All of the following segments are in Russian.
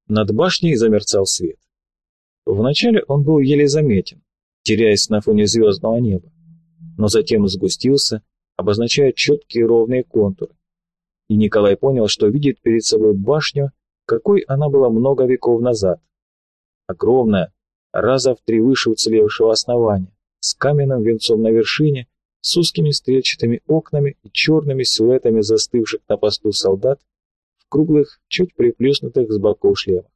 Над башней замерцал свет. Вначале он был еле заметен, теряясь на фоне звездного неба, но затем сгустился, обозначая четкие ровные контуры. И Николай понял, что видит перед собой башню, какой она была много веков назад. Огромная, раза в 3 выше уцелевшего основания, с каменным венцом на вершине, с узкими стрельчатыми окнами и черными силуэтами застывших на посту солдат в круглых, чуть приплюснутых с боков шлемах.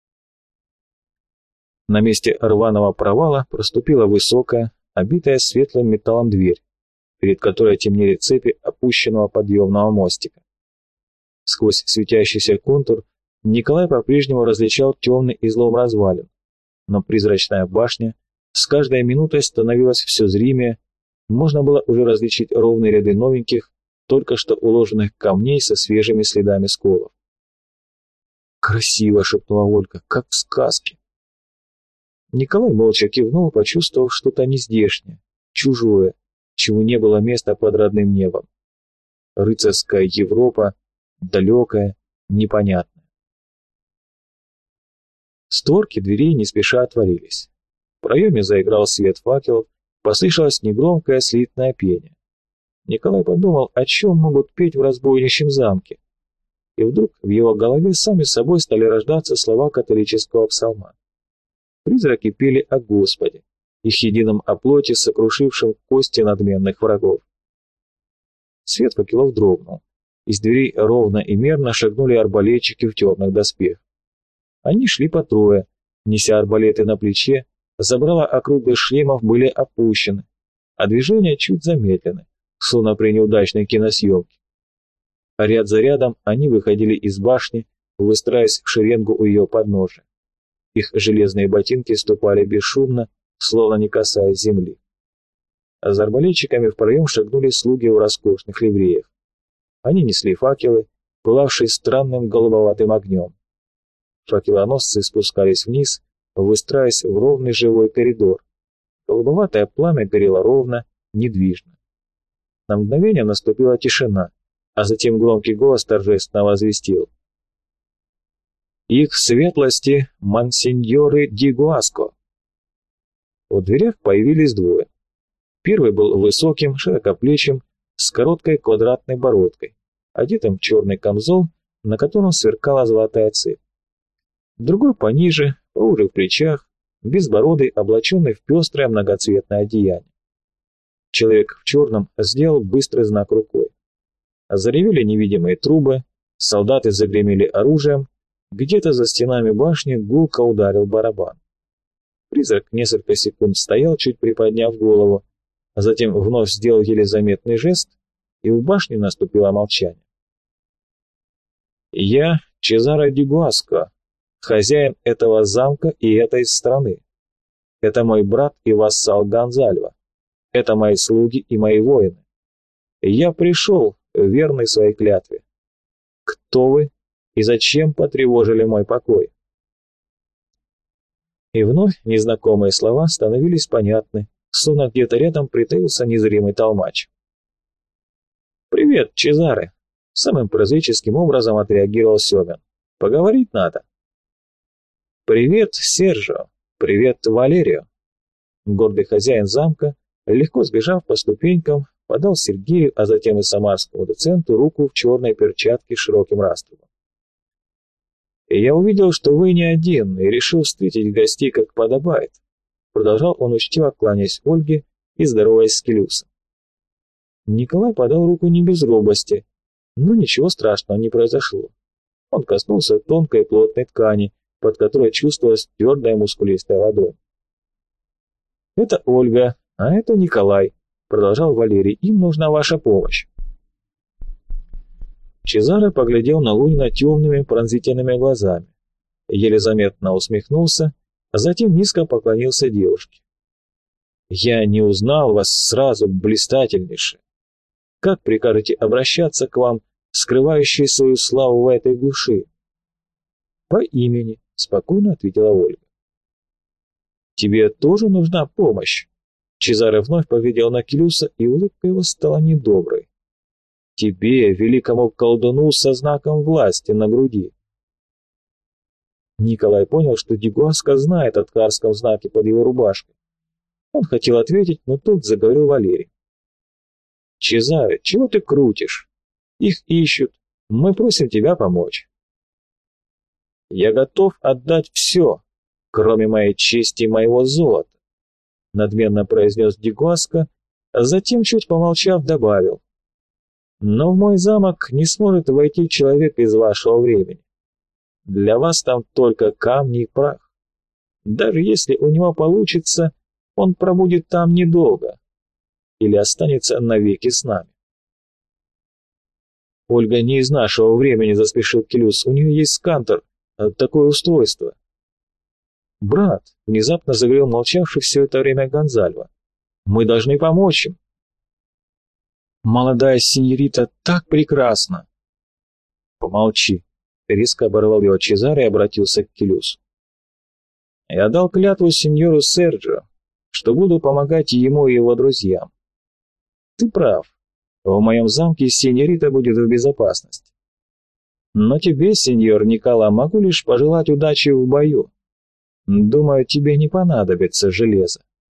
На месте рваного провала проступила высокая, обитая светлым металлом дверь, перед которой темнели цепи опущенного подъемного мостика. Сквозь светящийся контур Николай по-прежнему различал темный излом развалин, но призрачная башня с каждой минутой становилась все зримее, можно было уже различить ровные ряды новеньких, только что уложенных камней со свежими следами сколов. «Красиво!» — шепнула Ольга, — «как в сказке!» Николай молча кивнул, почувствовав что-то нездешнее, чужое, чему не было места под родным небом. Рыцарская Европа, далекая, непонятная. Створки дверей не спеша отворились. В проеме заиграл свет факелов, послышалось негромкое слитное пение. Николай подумал, о чем могут петь в разбойничьем замке. И вдруг в его голове сами собой стали рождаться слова католического псалма. Призраки пели о Господе, их едином оплоте, сокрушившем кости надменных врагов. Свет факелов дрогнул. Из дверей ровно и мерно шагнули арбалетчики в темных доспехах. Они шли по трое, неся арбалеты на плече, забрала округлых шлемов были опущены, а движения чуть замедлены, словно при неудачной киносъемке. Ряд за рядом они выходили из башни, выстраиваясь в шеренгу у ее подножия. Их железные ботинки ступали бесшумно, словно не касаясь земли. А за арбалетчиками в проем шагнули слуги в роскошных ливреях. Они несли факелы, пылавшие странным голубоватым огнем. Факелоносцы спускались вниз, выстраиваясь в ровный живой коридор. Голубоватое пламя горело ровно, недвижно. На мгновение наступила тишина, а затем громкий голос торжественно возвестил: «Их светлости, монсеньоры ди Гуаско!» В дверях появились двое. Первый был высоким, широкоплечим, с короткой квадратной бородкой, одетым в черный камзол, на котором сверкала золотая цепь. Другой пониже, поуже в плечах, безбородый, облаченный в пестрое многоцветное одеяние. Человек в черном сделал быстрый знак рукой. Заревели невидимые трубы, солдаты загремели оружием, где-то за стенами башни гулко ударил барабан. Призрак несколько секунд стоял, чуть приподняв голову, а затем вновь сделал еле заметный жест, и в башне наступило молчание. «Я Чезаро ди Гуаско, хозяин этого замка и этой страны. Это мой брат и вассал Гонзальво. Это мои слуги и мои воины. Я пришел, верный своей клятве. Кто вы и зачем потревожили мой покой?» И вновь незнакомые слова становились понятны, словно где-то рядом притаился незримый толмач. «Привет, Чезаре!» — самым прозаическим образом отреагировал Семен. «Поговорить надо». «Привет, Сержио! Привет, Валерио!» Гордый хозяин замка, легко сбежав по ступенькам, подал Сергею, а затем и самарскому доценту руку в черной перчатке с широким раструбом. «Я увидел, что вы не один, и решил встретить гостей, как подобает», — продолжал он, учтиво кланяясь Ольге и здороваясь с Келюсом. Николай подал руку не без робости, но ничего страшного не произошло. Он коснулся тонкой плотной ткани, под которой чувствовалась твердая мускулистая ладонь. «Это Ольга, а это Николай», — продолжал Валерий, — «им нужна ваша помощь». Чезаре поглядел на Лунина темными пронзительными глазами, еле заметно усмехнулся, а затем низко поклонился девушке. «Я не узнал вас сразу, блистательнейше. Как прикажете обращаться к вам, скрывающей свою славу в этой глуши?» «По имени», — спокойно ответила Ольга. «Тебе тоже нужна помощь?» Чезаре вновь поглядел на Келюса, и улыбка его стала недоброй. «Тебе, великому колдуну со знаком власти на груди». Николай понял, что Дегуаска знает о ткарском знаке под его рубашкой. Он хотел ответить, но тут заговорил Валерий. «Чезаре, чего ты крутишь? Их ищут. Мы просим тебя помочь». «Я готов отдать все, кроме моей чести и моего золота», надменно произнес Дегуаска, а затем, чуть помолчав, добавил. «Но в мой замок не сможет войти человек из вашего времени. Для вас там только камни и прах. Даже если у него получится, он пробудет там недолго или останется навеки с нами». «Ольга не из нашего времени», — заспешил Келюс. «У нее есть скантер, такое устройство». «Брат», — внезапно заговорил молчавший все это время Гонзальво, — «мы должны помочь им». «Молодая синьорита так прекрасна!» «Помолчи», — резко оборвал его Чезаре и обратился к Келюсу. «Я дал клятву сеньору Серджио, что буду помогать ему и его друзьям. Ты прав, в моем замке синьорита будет в безопасности. Но тебе, сеньор Никола, могу лишь пожелать удачи в бою. Думаю, тебе не понадобится железо».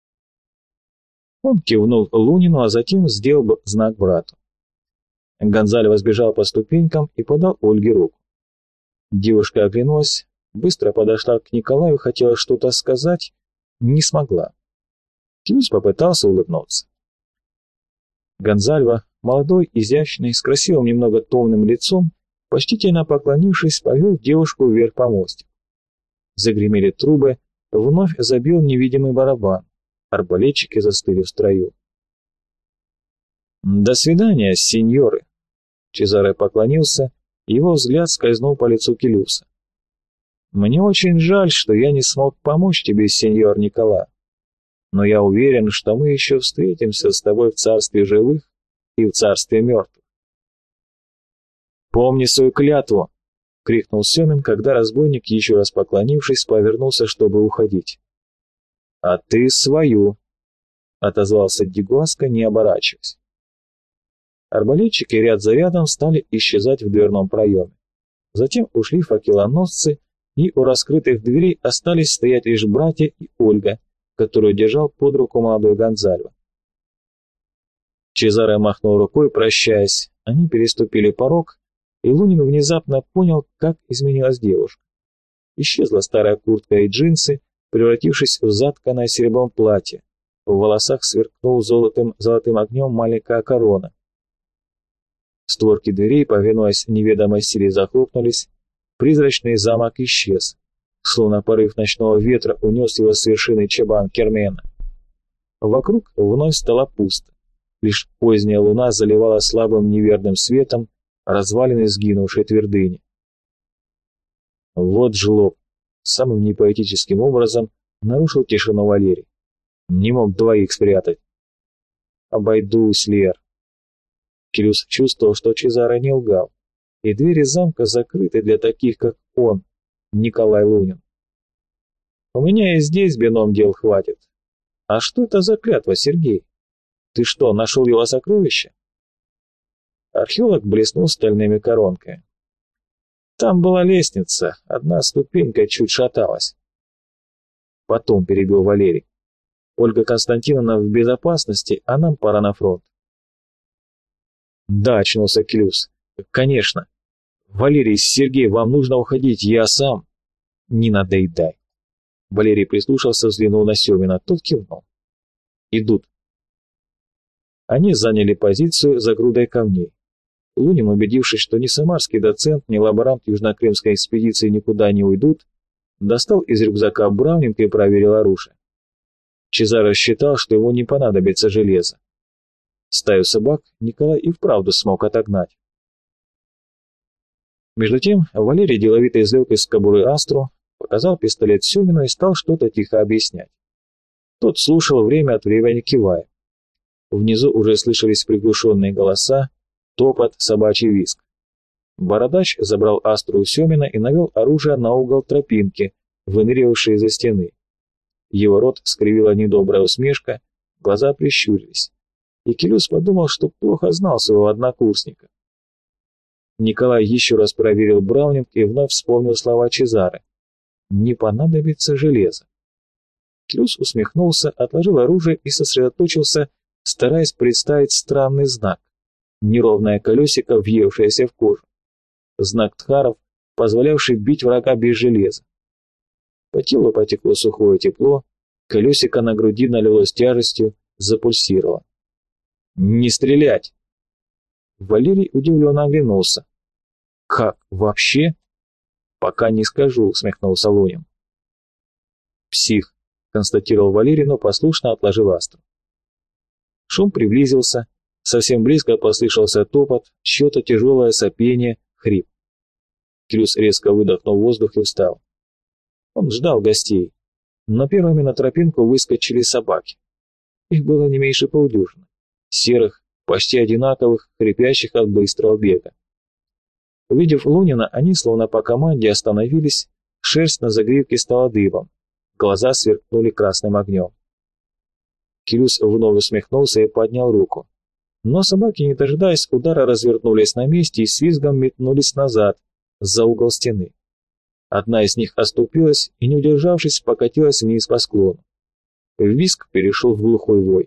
Он кивнул Лунину, а затем сделал знак брату. Гонзальво сбежал по ступенькам и подал Ольге руку. Девушка оглянулась, быстро подошла к Николаю, хотела что-то сказать, не смогла. Келюс попытался улыбнуться. Гонзальво, молодой, изящный, с красивым немного томным лицом, почтительно поклонившись, повел девушку вверх по мостику. Загремели трубы, вновь забил невидимый барабан. Арбалетчики застыли в строю. «До свидания, сеньоры!» Чезаре поклонился, и его взгляд скользнул по лицу Келюса. «Мне очень жаль, что я не смог помочь тебе, сеньор Никола, но я уверен, что мы еще встретимся с тобой в царстве живых и в царстве мертвых». «Помни свою клятву!» — крикнул Семин, когда разбойник, еще раз поклонившись, повернулся, чтобы уходить. «А ты свою!» — отозвался Дегуаска, не оборачиваясь. Арбалетчики ряд за рядом стали исчезать в дверном проеме. Затем ушли факелоносцы, и у раскрытых дверей остались стоять лишь братья и Ольга, которую держал под руку молодой Гонзальво. Чезаре махнул рукой, прощаясь. Они переступили порог, и Лунин внезапно понял, как изменилась девушка. Исчезла старая куртка и джинсы, превратившись в затканное серебром платье. В волосах сверкнул золотым огнем маленькая корона. Створки дверей, повинуясь неведомой силе, захлопнулись. Призрачный замок исчез. Словно порыв ночного ветра унес его с вершины чабан Кермена. Вокруг вновь стало пусто. Лишь поздняя луна заливала слабым неверным светом развалины сгинувшей твердыни. Вот жлоб. Самым непоэтическим образом нарушил тишину Валерий. Не мог двоих спрятать. «Обойдусь, Лер». Келюс чувствовал, что Чезаре не лгал, и двери замка закрыты для таких, как он, Николай Лунин. «У меня и здесь бином дел хватит. А что это за клятва, Сергей? Ты что, нашел его сокровище?» Археолог блеснул стальными коронками. «Там была лестница, одна ступенька чуть шаталась». «Потом», — перебил Валерий. «Ольга Константиновна в безопасности, а нам пора на фронт». «Да», — очнулся Келюс. «Конечно. Валерий, Сергей, вам нужно уходить, я сам». «Не надоедай». Валерий прислушался, взглянул на Семина, тот кивнул. «Идут». Они заняли позицию за грудой камней. Лунин, убедившись, что ни самарский доцент, ни лаборант южнокрымской экспедиции никуда не уйдут, достал из рюкзака браунинг и проверил оружие. Чезаре считал, что ему не понадобится железо. Стаю собак Николай и вправду смог отогнать. Между тем Валерий деловито извлек из кобуры астру, показал пистолет Семину и стал что-то тихо объяснять. Тот слушал, время от времени кивая. Внизу уже слышались приглушенные голоса, топот, собачий визг. Бородач забрал астру у Семина и навел оружие на угол тропинки, выныривавшей из-за стены. Его рот скривила недобрая усмешка, глаза прищурились. И Келюс подумал, что плохо знал своего однокурсника. Николай еще раз проверил браунинг и вновь вспомнил слова Чезаре. не понадобится железо. Клюс усмехнулся, отложил оружие и сосредоточился, стараясь представить странный знак. Неровное колесико, въевшееся в кожу. Знак Тхаров, позволявший бить врага без железа. По телу потекло сухое тепло, колесико на груди налилось тяжестью, запульсировало. «Не стрелять!» Валерий удивленно оглянулся. «Как, вообще?» «Пока не скажу», — усмехнулся Лунин. «Псих», — констатировал Валерий, но послушно отложил астру. Шум приблизился, совсем близко послышался топот, чье-то тяжелое сопение, хрип. Клюс резко выдохнул воздух и встал. Он ждал гостей, но первыми на тропинку выскочили собаки. Их было не меньше полдюжины, серых, почти одинаковых, хрипящих от быстрого бега. Увидев Лунина, они, словно по команде, остановились, шерсть на загривке стала дыбом, глаза сверкнули красным огнем. Клюс вновь усмехнулся и поднял руку. Но собаки, не дожидаясь удара, развернулись на месте и с визгом метнулись назад, за угол стены. Одна из них оступилась и, не удержавшись, покатилась вниз по склону. Визг перешел в глухой вой.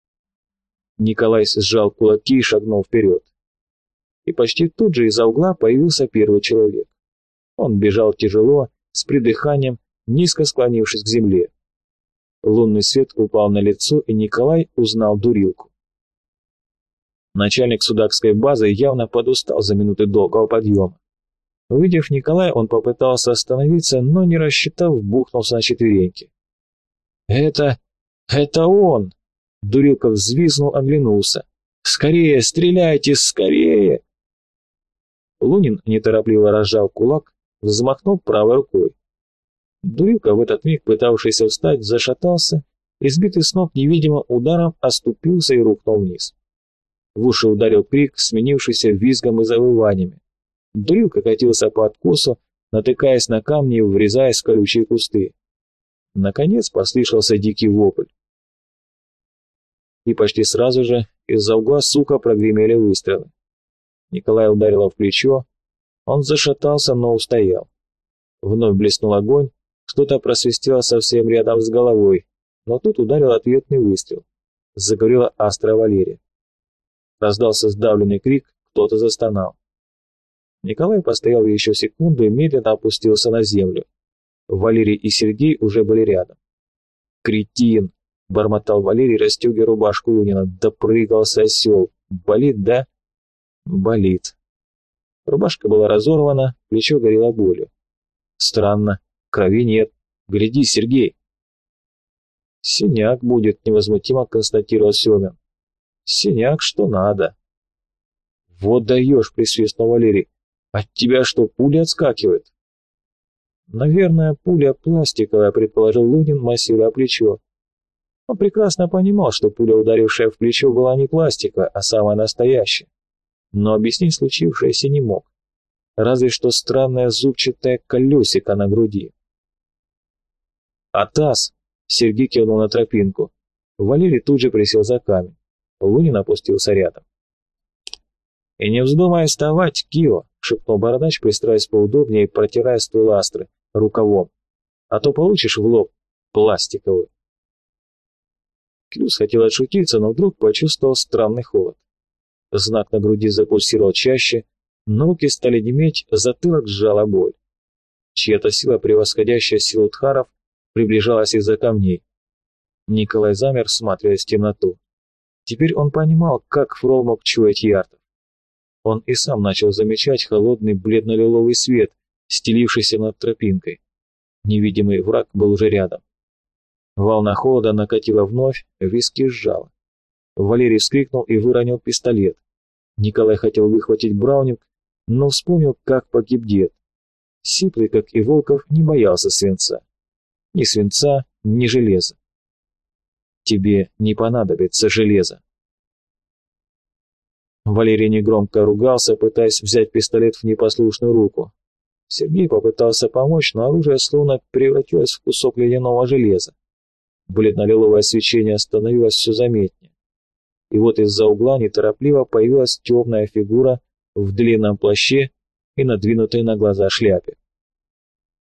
Николай сжал кулаки и шагнул вперед. И почти тут же из-за угла появился первый человек. Он бежал тяжело, с придыханием, низко склонившись к земле. Лунный свет упал на лицо, и Николай узнал дурилку. Начальник судакской базы явно подустал за минуты долгого подъема. Увидев Николая, он попытался остановиться, но, не рассчитав, бухнулся на четвереньки. «Это он!» Дурилка взвизгнул, оглянулся. «Скорее, стреляйте, скорее!» Лунин неторопливо разжал кулак, взмахнул правой рукой. Дурилка, в этот миг пытавшийся встать, зашатался и, сбитый с ног невидимым ударом, оступился и рухнул вниз. В уши ударил крик, сменившийся визгом и завываниями. Дурилка катился по откосу, натыкаясь на камни и врезаясь в колючие кусты. Наконец послышался дикий вопль. И почти сразу же из-за угла сухо прогремели выстрелы. Николай ударило в плечо, он зашатался, но устоял. Вновь блеснул огонь, что-то просвистело совсем рядом с головой, но тут ударил ответный выстрел. Загорела астра Валерия. Раздался сдавленный крик, кто-то застонал. Николай постоял еще секунду и медленно опустился на землю. Валерий и Сергей уже были рядом. «Кретин!» — бормотал Валерий, расстегивая рубашку Лунина. «Допрыгался осел! Болит, да?» «Болит». Рубашка была разорвана, плечо горело болью. «Странно, крови нет. Гляди, Сергей!» «Синяк будет», — невозмутимо констатировал Семин. «Синяк, что надо». «Вот даешь», — присвистнул Валерий. «От тебя что, пуля отскакивает?» «Наверное, пуля пластиковая», — предположил Лунин, массируя плечо. Он прекрасно понимал, что пуля, ударившая в плечо, была не пластиковая, а самая настоящая. Но объяснить случившееся не мог. Разве что странное зубчатое колесико на груди. «Атас!» — Сергей кивнул на тропинку. Валерий тут же присел за камень. Лунин опустился рядом. «И не вздумай вставать, Кио!» — шепнул бородач, пристраиваясь поудобнее и протирая ствол астры рукавом. «А то получишь в лоб пластиковую». Клюс хотел отшутиться, но вдруг почувствовал странный холод. Знак на груди запульсировал чаще, но руки стали неметь, затылок сжала боль. Чья-то сила, превосходящая силу Тхаров, приближалась из-за камней. Николай замер, всматриваясь в темноту. Теперь он понимал, как Фрол мог чуять Яртов. Он и сам начал замечать холодный бледно-лиловый свет, стелившийся над тропинкой. Невидимый враг был уже рядом. Волна холода накатила вновь, виски сжала. Валерий вскрикнул и выронил пистолет. Николай хотел выхватить браунинг, но вспомнил, как погиб дед. Сиплый, как и Волков, не боялся свинца. Ни свинца, ни железа. «Тебе не понадобится железо». Валерий негромко ругался, пытаясь взять пистолет в непослушную руку. Сергей попытался помочь, но оружие словно превратилось в кусок ледяного железа. Бледно-лиловое свечение становилось все заметнее. И вот из-за угла неторопливо появилась темная фигура в длинном плаще и надвинутой на глаза шляпе.